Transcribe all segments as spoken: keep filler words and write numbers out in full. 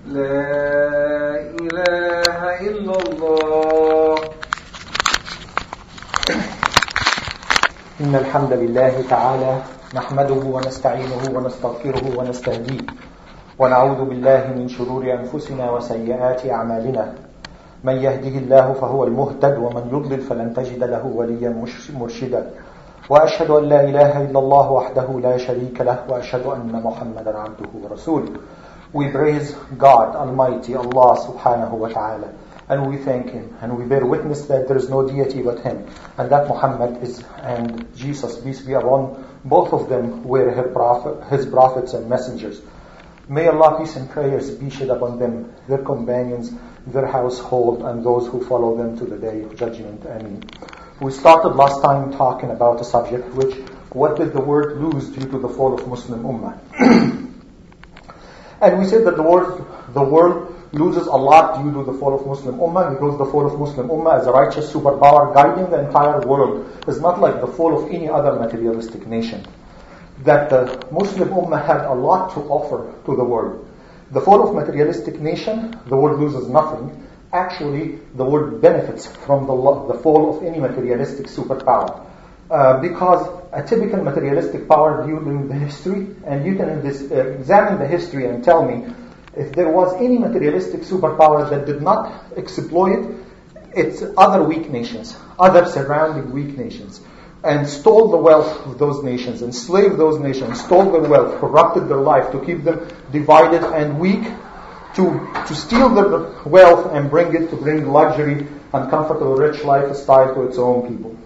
لا إله إلا الله. إن الحمد لله تعالى نحمده ونستعينه ونستغفره ونستهديه ونعوذ بالله من شرور أنفسنا وسيئات أعمالنا. من يهده الله فهو المهتد ومن يضلل فلن تجد له وليا مرشدا. وأشهد أن لا إله إلا الله وحده لا شريك له وأشهد أن محمدا عبده ورسوله. We praise God Almighty, Allah subhanahu wa ta'ala, and we thank Him, and we bear witness that there is no deity but Him, and that Muhammad is and Jesus, peace be upon both of them, were His, prophet, his prophets and messengers. May Allah, peace and prayers be shed upon them, their companions, their household, and those who follow them to the day of judgment. Ameen. We started last time talking about a subject which, what did the world lose due to the fall of Muslim Ummah? And we said that the world, the world loses a lot due to the fall of Muslim Ummah, because the fall of Muslim Ummah as a righteous superpower guiding the entire world is not like the fall of any other materialistic nation. That the Muslim Ummah had a lot to offer to the world. The fall of materialistic nation, the world loses nothing. Actually, the world benefits from the, the fall of any materialistic superpower. Uh, because a typical materialistic power during the history, and you can this, uh, examine the history and tell me if there was any materialistic superpower that did not exploit its other weak nations, other surrounding weak nations, and stole the wealth of those nations, enslaved those nations, stole their wealth, corrupted their life to keep them divided and weak, to, to steal their wealth and bring it to bring luxury and comfortable rich lifestyle to its own people.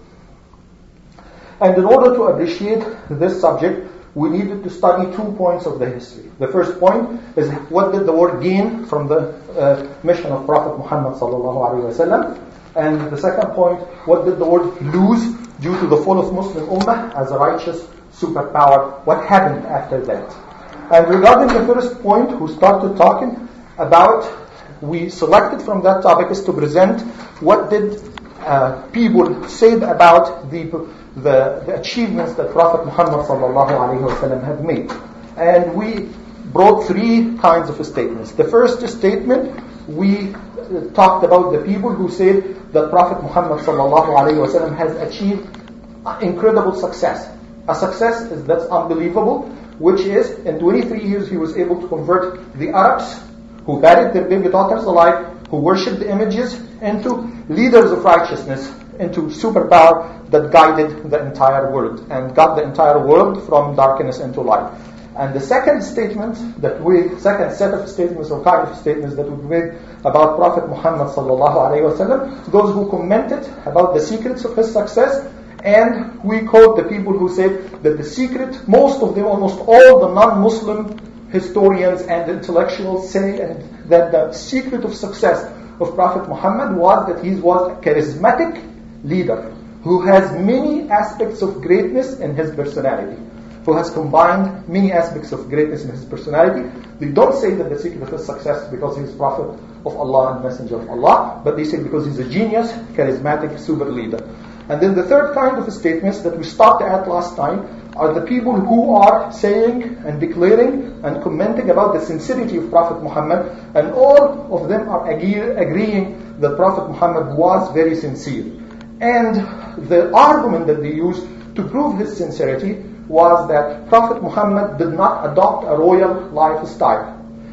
And in order to appreciate this subject, we needed to study two points of the history. The first point is, what did the world gain from the uh, mission of Prophet Muhammad sallallahu alaihi wasallam? And the second point, what did the world lose due to the fall of Muslim Ummah as a righteous superpower? What happened after that? And regarding the first point, who started talking about, we selected from that topic is to present what did uh, people said about the The, the achievements that Prophet Muhammad sallallahu alaihi wasallam had made. And we brought three kinds of statements. The first statement, we talked about the people who said that Prophet Muhammad sallallahu alaihi wasallam has achieved incredible success. A success is, that's unbelievable, which is in twenty-three years he was able to convert the Arabs who buried their baby daughters alive, who worshipped the images, into leaders of righteousness, into superpower that guided the entire world and got the entire world from darkness into light. And the second statement that we, second set of statements or kind of statements that we made about Prophet Muhammad sallallahu alaihi wasallam, those who commented about the secrets of his success, and we quote the people who said that the secret, most of them, almost all the non-Muslim historians and intellectuals say and that the secret of success of Prophet Muhammad was that he was a charismatic leader who has many aspects of greatness in his personality, who has combined many aspects of greatness in his personality. They don't say that the secret of his success because he is prophet of Allah and messenger of Allah, but they say because he's a genius, charismatic, super leader. And then the third kind of statements that we stopped at last time are the people who are saying and declaring and commenting about the sincerity of Prophet Muhammad, and all of them are agree- agreeing that Prophet Muhammad was very sincere. And the argument that they used to prove his sincerity was that Prophet Muhammad did not adopt a royal lifestyle.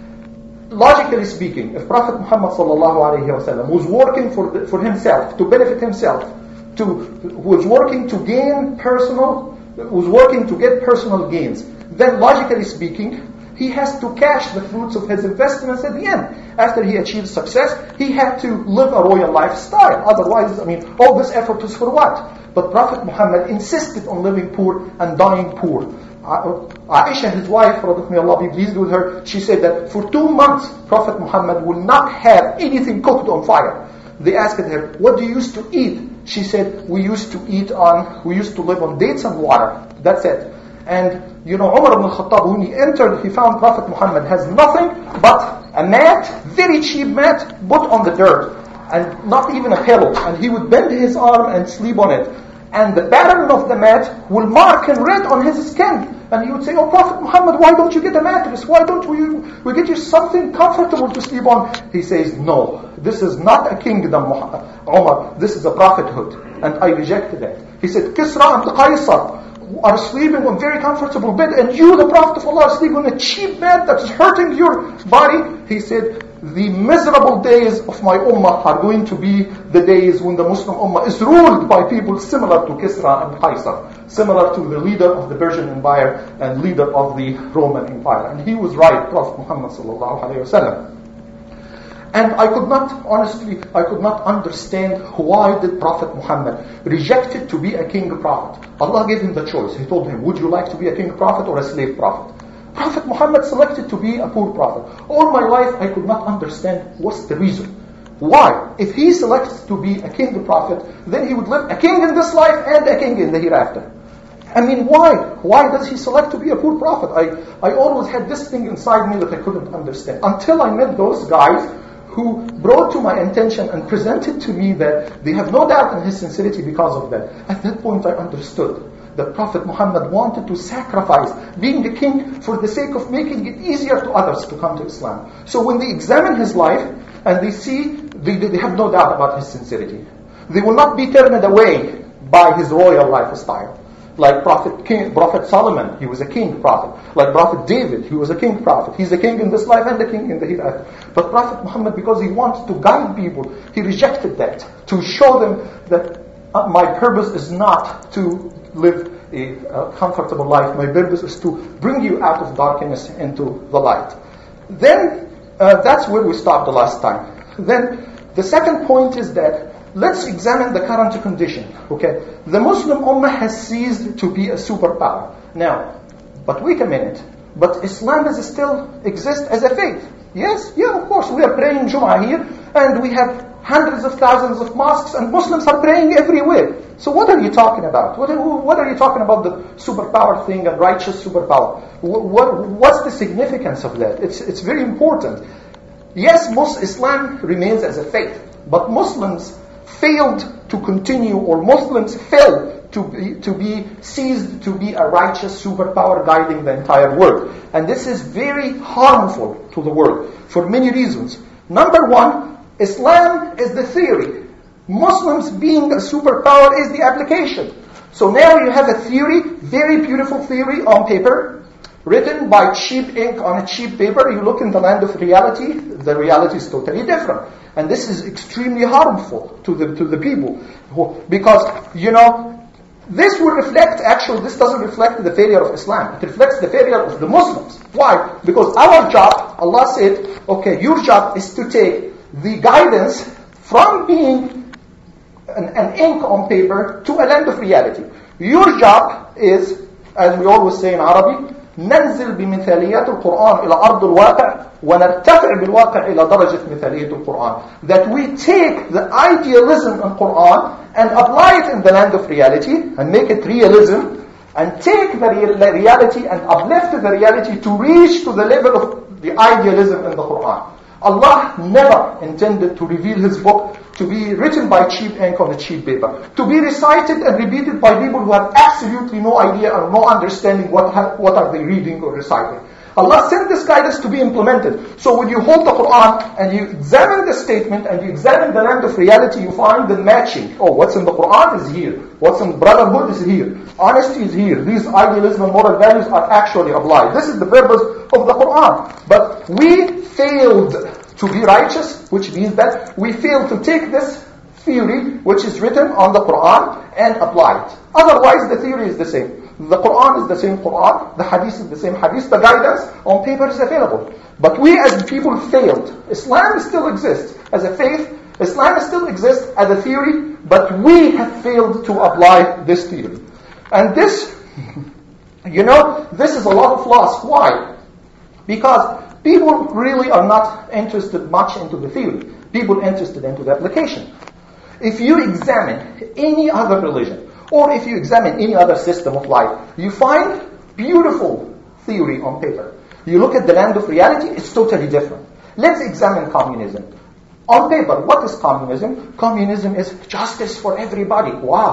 Logically speaking, if Prophet Muhammad sallallahu alaihi wasallam was working for the, for himself, to benefit himself, to was working to gain personal, was working to get personal gains, then logically speaking, he has to cash the fruits of his investments at the end. After he achieves success, he had to live a royal lifestyle. Otherwise, I mean, all this effort is for what? But Prophet Muhammad insisted on living poor and dying poor. Aisha, his wife, may Allah be pleased with her, she said that for two months, Prophet Muhammad would not have anything cooked on fire. They asked her, what do you used to eat? She said, we used to eat on, we used to live on dates and water. That's it. And, you know, Umar ibn al-Khattab, when he entered, he found Prophet Muhammad has nothing but a mat, very cheap mat, put on the dirt, and not even a pillow. And he would bend his arm and sleep on it. And the pattern of the mat will mark in red on his skin. And he would say, oh, Prophet Muhammad, why don't you get a mattress? Why don't we, we get you something comfortable to sleep on? He says, no, this is not a kingdom, Umar. This is a prophethood. And I rejected that. He said, Kisra and Qaisar are sleeping on very comfortable bed, and you, the Prophet of Allah, are sleeping on a cheap bed that is hurting your body. He said, the miserable days of my ummah are going to be the days when the Muslim ummah is ruled by people similar to Kisra and Qaisar, similar to the leader of the Persian Empire and leader of the Roman Empire. And he was right, Prophet Muhammad sallallahu alaihi wasallam. And I could not, honestly, I could not understand why did Prophet Muhammad rejected to be a king prophet. Allah gave him the choice. He told him, would you like to be a king prophet or a slave prophet? Prophet Muhammad selected to be a poor prophet. All my life I could not understand what's the reason. Why? If he selects to be a king prophet, then he would live a king in this life and a king in the hereafter. I mean, why? Why does he select to be a poor prophet? I, I always had this thing inside me that I couldn't understand. Until I met those guys who brought to my attention and presented to me that they have no doubt in his sincerity because of that. At that point I understood that Prophet Muhammad wanted to sacrifice being the king for the sake of making it easier to others to come to Islam. So when they examine his life and they see, they, they have no doubt about his sincerity. They will not be turned away by his royal lifestyle. Like Prophet King, Prophet Solomon, he was a king prophet. Like Prophet David, he was a king prophet. He's a king in this life and a king in the hereafter. But Prophet Muhammad, because he wanted to guide people, he rejected that. To show them that uh, my purpose is not to live a, a comfortable life. My purpose is to bring you out of darkness into the light. Then, uh, that's where we stopped the last time. Then, the second point is that let's examine the current condition. Okay, the Muslim Ummah has ceased to be a superpower. Now, but wait a minute. But Islam does still exist as a faith. Yes, yeah, of course. We are praying Jum'ah here, and we have hundreds of thousands of mosques, and Muslims are praying everywhere. So what are you talking about? What are, what are you talking about the superpower thing and righteous superpower? What, what, what's the significance of that? It's it's very important. Yes, Muslim, Islam remains as a faith, but Muslims failed to continue, or Muslims failed to be, to be seized to be a righteous superpower guiding the entire world. And this is very harmful to the world for many reasons. Number one, Islam is the theory. Muslims being a superpower is the application. So now you have a theory, very beautiful theory on paper, written by cheap ink on a cheap paper. You look in the land of reality, the reality is totally different. And this is extremely harmful to the to the people. Because, you know, this will reflect, actually this doesn't reflect the failure of Islam. It reflects the failure of the Muslims. Why? Because our job, Allah said, okay, your job is to take the guidance from being an, an ink on paper to a land of reality. Your job is, as we always say in Arabic, ننزل بمثاليات القرآن إلى أرض الواقع ونرتفع بالواقع إلى درجة مثالية القرآن. That we take the idealism in Quran and apply it in the land of reality and make it realism, and take the reality and uplift the reality to reach to the level of the idealism in the Quran. Allah never intended to reveal His book to be written by cheap ink on a cheap paper, to be recited and repeated by people who have absolutely no idea or no understanding what ha- what are they reading or reciting. Allah sent this guidance to be implemented. So when you hold the Quran and you examine the statement and you examine the land of reality, you find the matching. Oh, what's in the Quran is here. What's in brotherhood is here. Honesty is here. These idealism and moral values are actually applied. This is the purpose of the Quran. But we failed to be righteous, which means that we failed to take this theory, which is written on the Quran, and apply it. Otherwise, the theory is the same. The Quran is the same Quran, the Hadith is the same Hadith, the guidance on paper is available. But we as people failed. Islam still exists as a faith, Islam still exists as a theory, but we have failed to apply this theory. And this, you know, this is a lot of loss. Why? Because people really are not interested much into the theory. People are interested into the application. If you examine any other religion, or if you examine any other system of life, you find beautiful theory on paper. You look at the land of reality, it's totally different. Let's examine communism. On paper, what is communism? Communism is justice for everybody. Wow.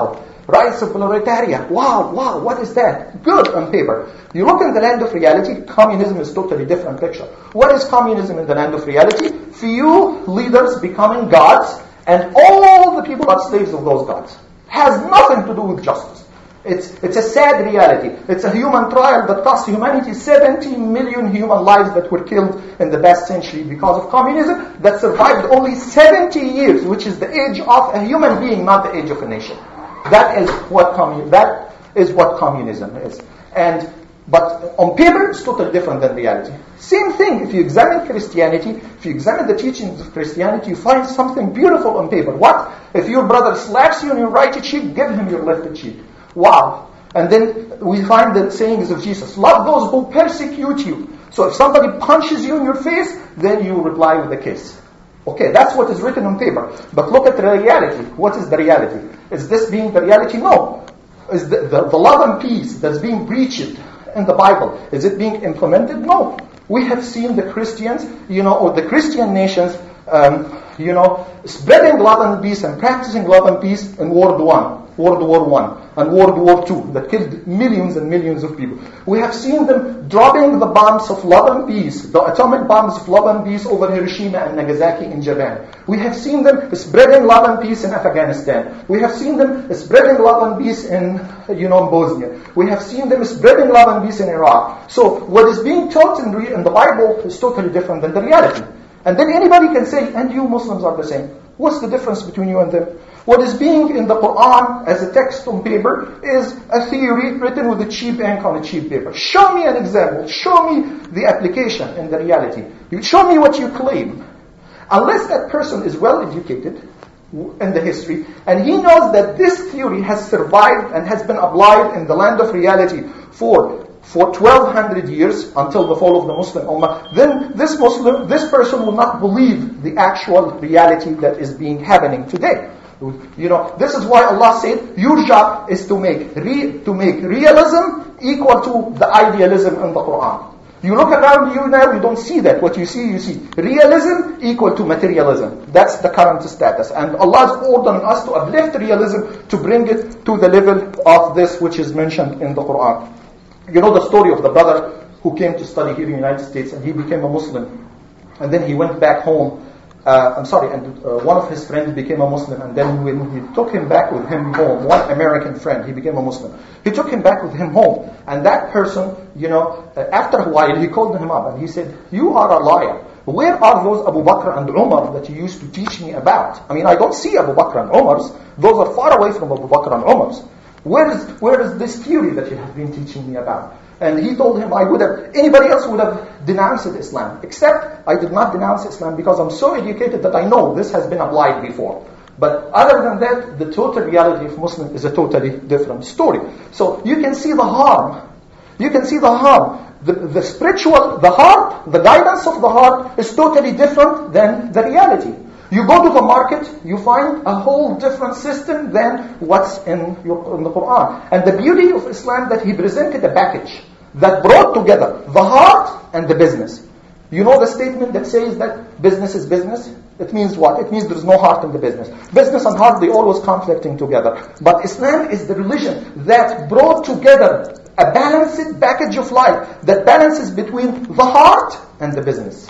rights of proletariat. Wow, wow, what is that? Good on paper. You look in the land of reality, communism is totally different picture. What is communism in the land of reality? Few leaders becoming gods, and all the people are slaves of those gods. Has nothing to do with justice. It's, it's a sad reality. It's a human trial that cost humanity seventy million human lives that were killed in the past century because of communism that survived only seventy years, which is the age of a human being, not the age of a nation. That is what commun- that is what communism is. And but on paper, it's totally different than reality. Same thing, if you examine Christianity, if you examine the teachings of Christianity, you find something beautiful on paper. What? If your brother slaps you on your right cheek, give him your left cheek. Wow. And then we find the sayings of Jesus. Love those who persecute you. So if somebody punches you in your face, then you reply with a kiss. Okay, that's what is written on paper. But look at the reality. What is the reality? Is this being the reality? No. Is the, the, the love and peace that's being preached in the Bible, is it being implemented? No. We have seen the Christians, you know, or the Christian nations, um, you know, spreading love and peace and practicing love and peace in World One, World War One, and World War Two that killed millions and millions of people. We have seen them dropping the bombs of love and peace, the atomic bombs of love and peace over Hiroshima and Nagasaki in Japan. We have seen them spreading love and peace in Afghanistan. We have seen them spreading love and peace in, you know, Bosnia. We have seen them spreading love and peace in Iraq. So what is being taught in, re- in the Bible is totally different than the reality. And then anybody can say, and you Muslims are the same. What's the difference between you and them? What is being in the Quran as a text on paper is a theory written with a cheap ink on a cheap paper. Show me an example. Show me the application in the reality. You show me what you claim. Unless that person is well educated in the history, and he knows that this theory has survived and has been applied in the land of reality for for twelve hundred years until the fall of the Muslim Ummah, then this Muslim, this person will not believe the actual reality that is being happening today. You know, this is why Allah said, your job is to make re, to make realism equal to the idealism in the Quran. You look around you now, you don't see that. What you see, you see realism equal to materialism. That's the current status. And Allah is ordering us to uplift realism to bring it to the level of this which is mentioned in the Quran. You know the story of the brother who came to study here in the United States, and he became a Muslim. And then he went back home. Uh, I'm sorry, and uh, one of his friends became a Muslim, and then when he took him back with him home, one American friend, he became a Muslim. He took him back with him home, and that person, you know, uh, after a while, he called him up, and he said, you are a liar. Where are those Abu Bakr and Umar that you used to teach me about? I mean, I don't see Abu Bakr and Umar's. Those are far away from Abu Bakr and Umar's. Where is, where is this theory that you have been teaching me about? And he told him, I would have, anybody else would have denounced Islam. Except I did not denounce Islam because I'm so educated that I know this has been applied before. But other than that, the total reality of Muslim is a totally different story. So you can see the harm. You can see the harm. The, the spiritual, the heart, the guidance of the heart is totally different than the reality. You go to the market, you find a whole different system than what's in, your, in the Quran. And the beauty of Islam that he presented a package that brought together the heart and the business. You know the statement that says that business is business? It means what? It means there's no heart in the business. Business and heart, they always conflicting together. But Islam is the religion that brought together a balanced package of life that balances between the heart and the business.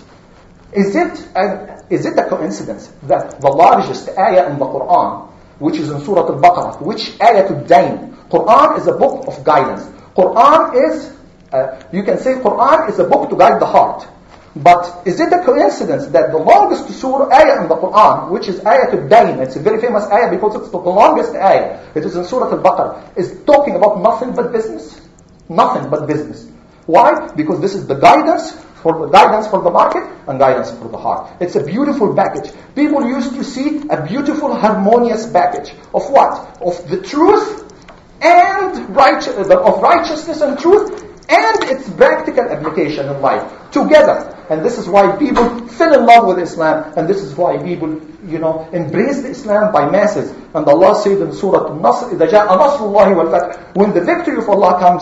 Is it a, is it a coincidence that the largest ayah in the Quran, which is in Surah Al-Baqarah, which ayatul dain? Quran is a book of guidance. Quran is, uh, you can say Quran is a book to guide the heart. But is it a coincidence that the longest surah ayah in the Quran, which is ayatul dain, it's a very famous ayah because it's the longest ayah, it is in Surah Al-Baqarah, is talking about nothing but business? Nothing but business. Why? Because this is the guidance for the guidance for the market and guidance for the heart. It's a beautiful package. People used to see a beautiful, harmonious package of what? Of the truth and right, of righteousness and truth and its practical application in life together. And this is why people fell in love with Islam, and this is why people, you know, embraced Islam by masses. And Allah said in Surah An-Nasr, إِذَا جَاءَ نَصْرُ اللَّهِ وَالْفَتْحُ, when the victory of Allah comes,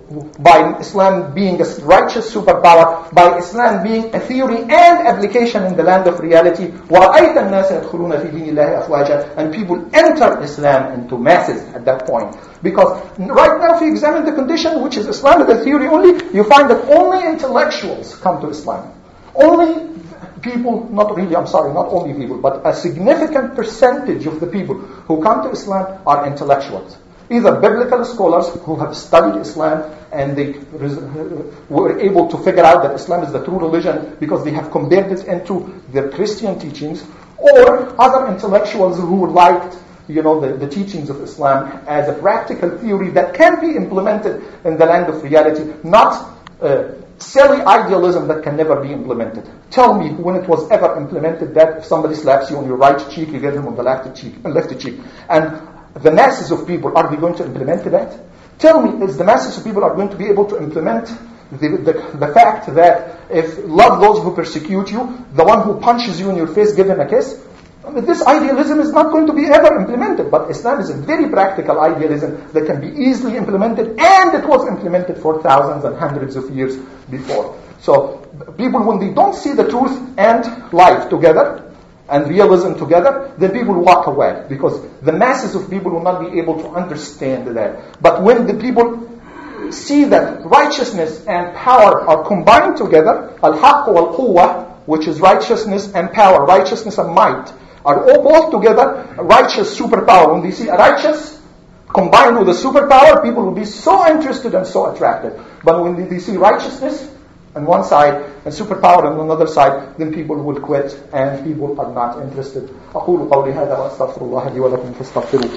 by Islam being a righteous superpower, by Islam being a theory and application in the land of reality, وَرَأَيْتَ النَّاسَ يَدْخُلُونَ فِي دِينِ اللَّهِ أَفْوَاجًا, and people enter Islam into masses at that point. Because right now, if you examine the condition, which is Islam as a theory only, you find that only intellectuals come to Islam. Only people, not really, I'm sorry, not only people, but a significant percentage of the people who come to Islam are intellectuals. Either biblical scholars who have studied Islam and they were able to figure out that Islam is the true religion because they have compared it into their Christian teachings, or other intellectuals who liked, you know, the, the teachings of Islam as a practical theory that can be implemented in the land of reality, not uh, silly idealism that can never be implemented. Tell me when it was ever implemented that if somebody slaps you on your right cheek, you get him on the left cheek, left cheek. And the masses of people, are they going to implement that? Tell me, is the masses of people are going to be able to implement the, the, the fact that if love those who persecute you, the one who punches you in your face, give him a kiss? I mean, this idealism is not going to be ever implemented, but Islam is a very practical idealism that can be easily implemented, and it was implemented for thousands and hundreds of years before. So people, when they don't see the truth and life together, and realism together, then people walk away, because the masses of people will not be able to understand that. But when the people see that righteousness and power are combined together, al-haqq wal-quwwah, which is righteousness and power, righteousness and might, are all both together, righteous superpower. When they see a righteous combined with a superpower, people will be so interested and so attracted. But when they see righteousness on one side and superpower on another side, then people will quit and people are not interested. أقول قولي هذا وأستغفر الله لي ولكم فاستغفروه.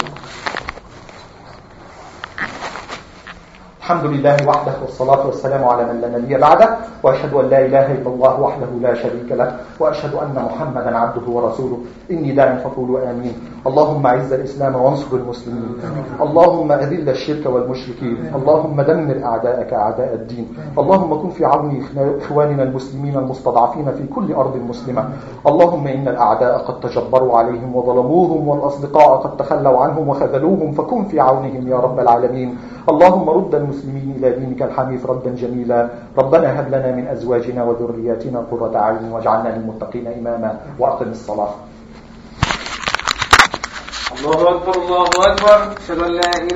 الحمد لله وحده والصلاة والسلام على من لا نبي بعده وأشهد أن لا إله إلا الله وحده لا شريك له وأشهد أن محمدا عبده ورسوله إني داع فقولوا آمين. اللهم أعز الإسلام وانصر المسلمين، اللهم أذل الشرك والمشركين، اللهم دمر أعداءك أعداء الدين، اللهم كن في عون إخواننا المسلمين المستضعفين في كل أرض مسلمة. اللهم إن الأعداء قد تجبروا عليهم وظلموهم، والأصدقاء قد تخلوا عنهم وخذلوهم، فكن في عونهم يا رب العالمين. اللهم رد المسلمين إلى دينك الحنيف ردا جميلا. ربنا هب لنا من أزواجنا وذرياتنا قرة أعين واجعلنا للمتقين إماما وأقم الصلاة. الله أكبر الله أكبر. أشهد أن لا إله